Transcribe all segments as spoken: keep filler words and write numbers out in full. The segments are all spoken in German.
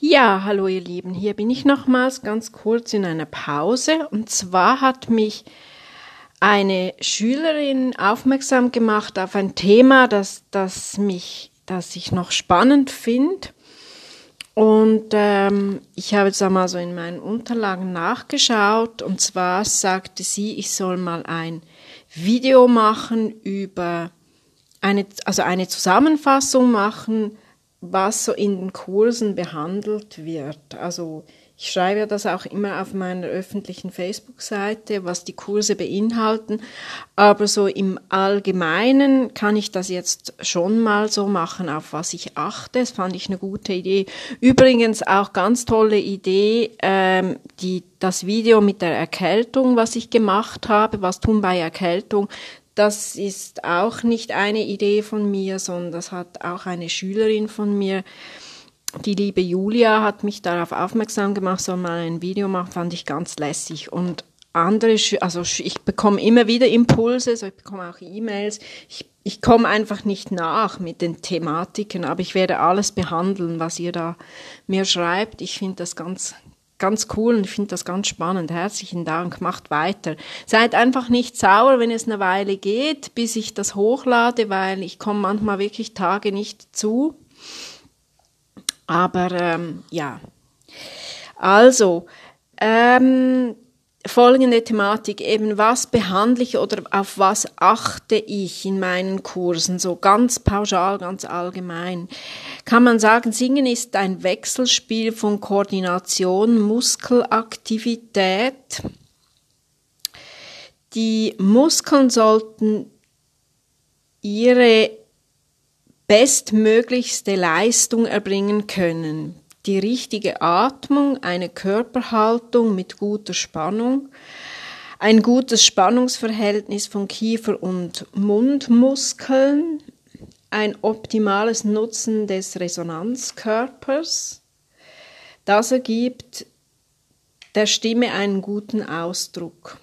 Ja, hallo ihr Lieben, hier bin ich nochmals ganz kurz in einer Pause. Und zwar hat mich eine Schülerin aufmerksam gemacht auf ein Thema, das, das mich, das ich noch spannend finde. Und ähm, ich habe jetzt einmal so in meinen Unterlagen nachgeschaut. Und zwar sagte sie, ich soll mal ein Video machen über eine, also eine Zusammenfassung machen, was so in den Kursen behandelt wird. Also ich schreibe ja das auch immer auf meiner öffentlichen Facebook-Seite, was die Kurse beinhalten, aber so im Allgemeinen kann ich das jetzt schon mal so machen, auf was ich achte. Das fand ich eine gute Idee. Übrigens auch ganz tolle Idee, ähm, die, das Video mit der Erkältung, was ich gemacht habe, was tun bei Erkältung. Das ist auch nicht eine Idee von mir, sondern das hat auch eine Schülerin von mir, die liebe Julia, hat mich darauf aufmerksam gemacht, soll mal ein Video machen, fand ich ganz lässig. Und andere, also ich bekomme immer wieder Impulse, so ich bekomme auch E-Mails. Ich, ich komme einfach nicht nach mit den Thematiken, aber ich werde alles behandeln, was ihr da mir schreibt. Ich finde das ganz Ganz cool und ich finde das ganz spannend. Herzlichen Dank, macht weiter. Seid einfach nicht sauer, wenn es eine Weile geht, bis ich das hochlade, weil ich komme manchmal wirklich Tage nicht zu. Aber ähm, ja, also ähm, folgende Thematik, eben was behandle ich oder auf was achte ich in meinen Kursen, so ganz pauschal, ganz allgemein. Kann man sagen, Singen ist ein Wechselspiel von Koordination, Muskelaktivität. Die Muskeln sollten ihre bestmöglichste Leistung erbringen können. Die richtige Atmung, eine Körperhaltung mit guter Spannung, ein gutes Spannungsverhältnis von Kiefer- und Mundmuskeln, ein optimales Nutzen des Resonanzkörpers. Das ergibt der Stimme einen guten Ausdruck.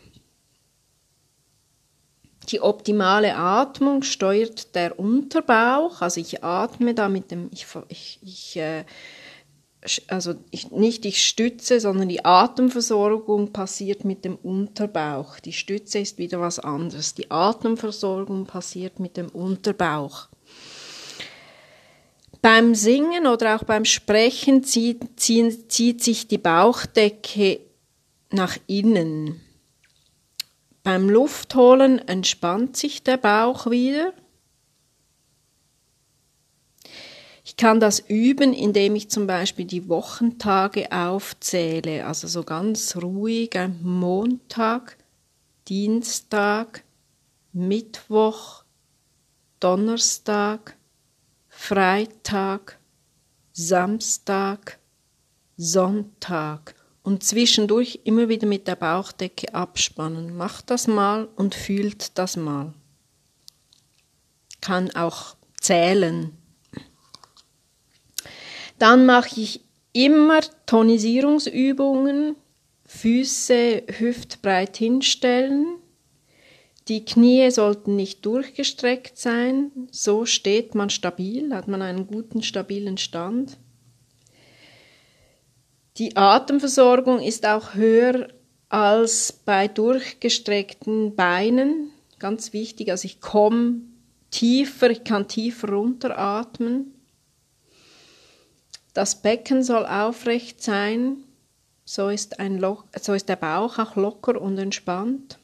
Die optimale Atmung steuert der Unterbauch, also ich atme da mit dem, ich, ich, ich äh, also ich, nicht ich stütze, sondern die Atemversorgung passiert mit dem Unterbauch. Die Stütze ist wieder was anderes. Die Atemversorgung passiert mit dem Unterbauch. Beim Singen oder auch beim Sprechen zieht, zieht, zieht sich die Bauchdecke nach innen. Beim Luftholen entspannt sich der Bauch wieder. Ich kann das üben, indem ich zum Beispiel die Wochentage aufzähle, also so ganz ruhig, Montag, Dienstag, Mittwoch, Donnerstag, Freitag, Samstag, Sonntag und zwischendurch immer wieder mit der Bauchdecke abspannen. Macht das mal und fühlt das mal. Kann auch zählen. Dann mache ich immer Tonisierungsübungen, Füße hüftbreit hinstellen. Die Knie sollten nicht durchgestreckt sein, so steht man stabil, hat man einen guten, stabilen Stand. Die Atemversorgung ist auch höher als bei durchgestreckten Beinen, ganz wichtig, also ich komme tiefer, ich kann tiefer runteratmen. Das Becken soll aufrecht sein, so ist, ein Lo- so ist der Bauch auch locker und entspannt.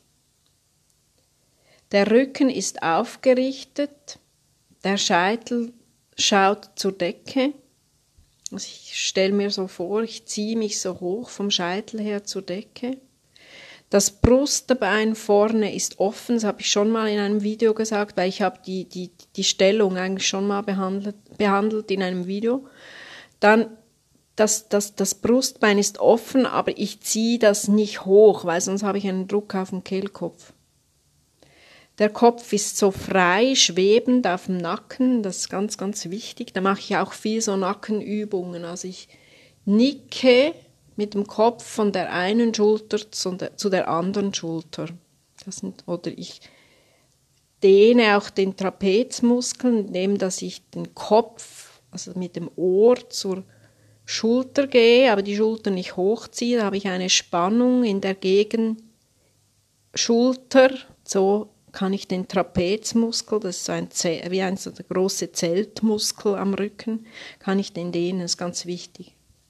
Der Rücken ist aufgerichtet, der Scheitel schaut zur Decke. Also ich stelle mir so vor, ich ziehe mich so hoch vom Scheitel her zur Decke. Das Brustbein vorne ist offen, das habe ich schon mal in einem Video gesagt, weil ich habe die, die, die Stellung eigentlich schon mal behandelt, behandelt in einem Video. Dann das, das, das Brustbein ist offen, aber ich ziehe das nicht hoch, weil sonst habe ich einen Druck auf den Kehlkopf. Der Kopf ist so frei, schwebend auf dem Nacken, das ist ganz, ganz wichtig. Da mache ich auch viel so Nackenübungen. Also ich nicke mit dem Kopf von der einen Schulter zu der, zu der anderen Schulter. Das sind, oder ich dehne auch den Trapezmuskel, indem dass ich den Kopf, also mit dem Ohr zur Schulter gehe, aber die Schulter nicht hochziehe, da habe ich eine Spannung in der Gegenschulter. So kann ich den Trapezmuskel, das ist so ein Zelt, wie ein so der große Zeltmuskel am Rücken, kann ich den dehnen, das ist ganz wichtig.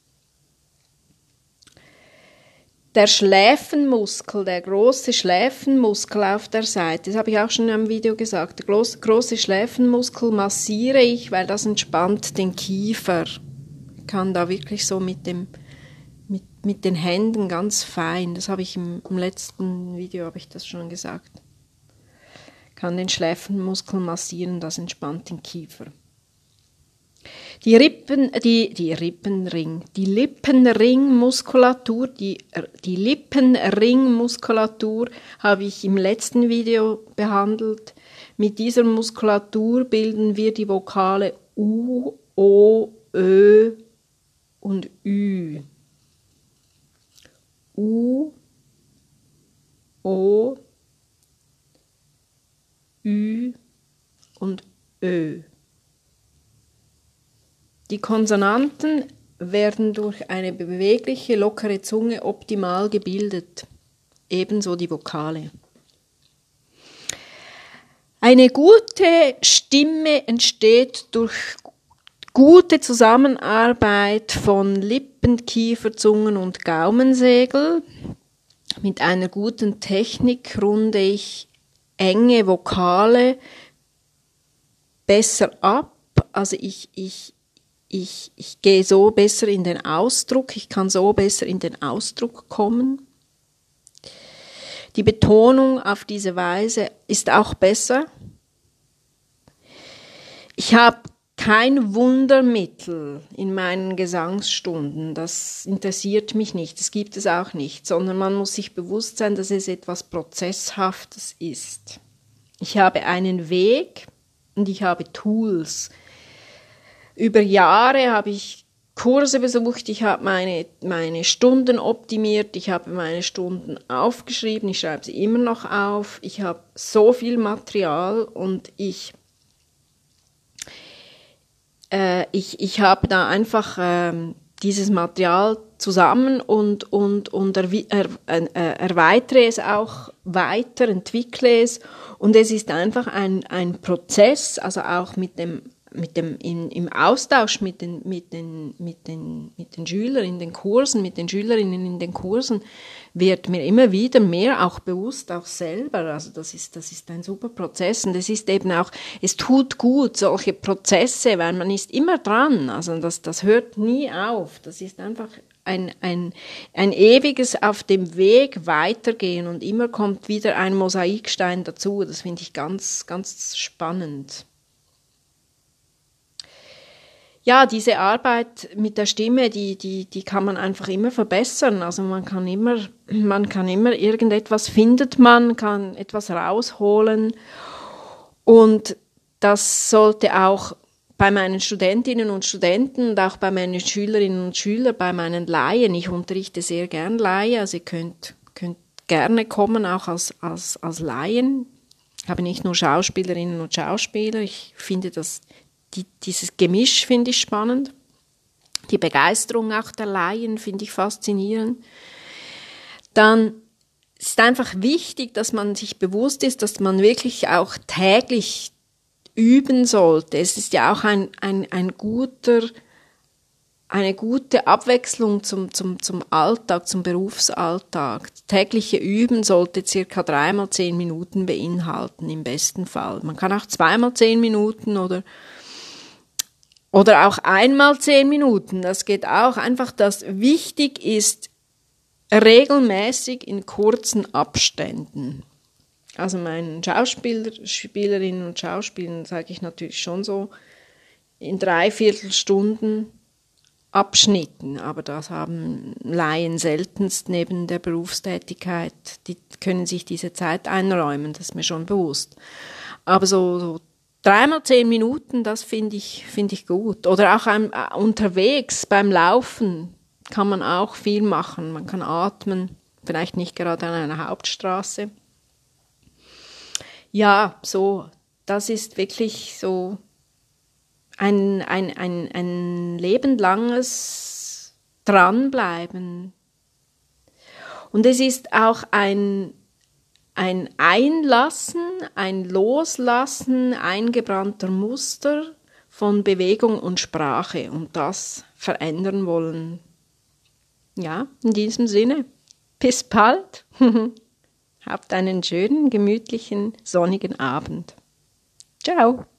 Der Schläfenmuskel, der große Schläfenmuskel auf der Seite, das habe ich auch schon in einem Video gesagt, der große, große Schläfenmuskel massiere ich, weil das entspannt den Kiefer. Ich kann da wirklich so mit, dem, mit, mit den Händen ganz fein, das habe ich im, im letzten Video, habe ich das schon gesagt, kann den Schläfenmuskel massieren, das entspannt den Kiefer. Die Rippen, die, die Rippenring, die Lippenringmuskulatur, die, die Lippenringmuskulatur habe ich im letzten Video behandelt. Mit dieser Muskulatur bilden wir die Vokale U, O, Ö und Ü. U, O, Ü und Ö. Die Konsonanten werden durch eine bewegliche, lockere Zunge optimal gebildet, ebenso die Vokale. Eine gute Stimme entsteht durch gute Zusammenarbeit von Lippen, Kiefer, Zungen und Gaumensegel. Mit einer guten Technik runde ich enge Vokale besser ab, also ich, ich Ich, ich gehe so besser in den Ausdruck, ich kann so besser in den Ausdruck kommen. Die Betonung auf diese Weise ist auch besser. Ich habe kein Wundermittel in meinen Gesangsstunden, das interessiert mich nicht, das gibt es auch nicht, sondern man muss sich bewusst sein, dass es etwas Prozesshaftes ist. Ich habe einen Weg und ich habe Tools. Über Jahre habe ich Kurse besucht, ich habe meine, meine Stunden optimiert, ich habe meine Stunden aufgeschrieben, ich schreibe sie immer noch auf, ich habe so viel Material und ich, äh, ich, ich habe da einfach äh, dieses Material zusammen und, und, und erwi- er, äh, erweitere es auch weiter, entwickle es und es ist einfach ein, ein Prozess, also auch mit dem mit dem in, im Austausch mit den mit den mit den mit den Schülern in den Kursen, mit den Schülerinnen in den Kursen wird mir immer wieder mehr auch bewusst, auch selber. Also das ist das ist ein super Prozess und es ist eben auch, es tut gut solche Prozesse, weil man ist immer dran. Also das das hört nie auf. Das ist einfach ein ein ein ewiges auf dem Weg weitergehen und immer kommt wieder ein Mosaikstein dazu. Das finde ich ganz ganz spannend. Ja, diese Arbeit mit der Stimme, die, die, die kann man einfach immer verbessern. Also man kann immer, man kann immer irgendetwas findet man, kann etwas rausholen. Und das sollte auch bei meinen Studentinnen und Studenten und auch bei meinen Schülerinnen und Schülern, bei meinen Laien, ich unterrichte sehr gern Laien, also ihr könnt, könnt gerne kommen, auch als, als, als Laien. Ich habe nicht nur Schauspielerinnen und Schauspieler, ich finde das Die, dieses Gemisch finde ich spannend. Die Begeisterung auch der Laien finde ich faszinierend. Dann ist einfach wichtig, dass man sich bewusst ist, dass man wirklich auch täglich üben sollte. Es ist ja auch ein, ein, ein guter, eine gute Abwechslung zum, zum, zum Alltag, zum Berufsalltag. Das tägliche Üben sollte circa dreimal zehn Minuten beinhalten, im besten Fall. Man kann auch zweimal zehn Minuten oder Oder auch einmal zehn Minuten, das geht auch. Einfach, dass wichtig ist, regelmäßig in kurzen Abständen. Also meinen Schauspieler, Spielerinnen und Schauspielern sage ich natürlich schon so in Dreiviertelstunden Abschnitten. Aber das haben Laien seltenst neben der Berufstätigkeit. Die können sich diese Zeit einräumen, das ist mir schon bewusst. Aber so, so Dreimal zehn Minuten, das finde ich, finde ich gut. Oder auch ein, äh, unterwegs beim Laufen kann man auch viel machen. Man kann atmen, vielleicht nicht gerade an einer Hauptstraße. Ja, so, das ist wirklich so ein, ein, ein, ein lebenlanges dranbleiben. Und es ist auch ein, ein Einlassen, ein Loslassen eingebrannter Muster von Bewegung und Sprache und das verändern wollen. Ja, in diesem Sinne, bis bald. Habt einen schönen, gemütlichen, sonnigen Abend. Ciao.